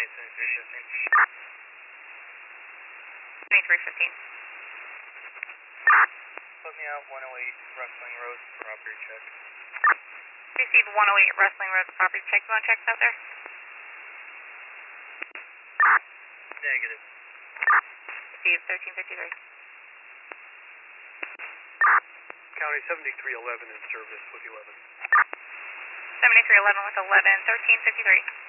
2315. Put me out 108 Wrestling Road, property check. Receive 108 Wrestling Road, property check. You want checks out there? Negative. Receive 1353. County 7311 in service with 11. 7311 with 11, 1353.